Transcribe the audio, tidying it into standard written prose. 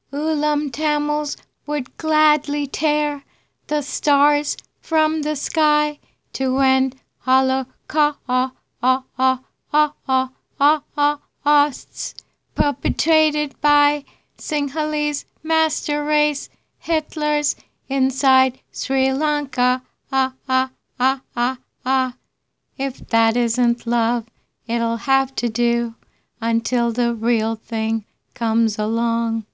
Oolam Tamils would gladly tear the stars from the sky to end holocausts perpetrated by Sinhalese master race Hitlers inside Sri Lanka. If that isn't love, it'll have to do until the real thing comes along.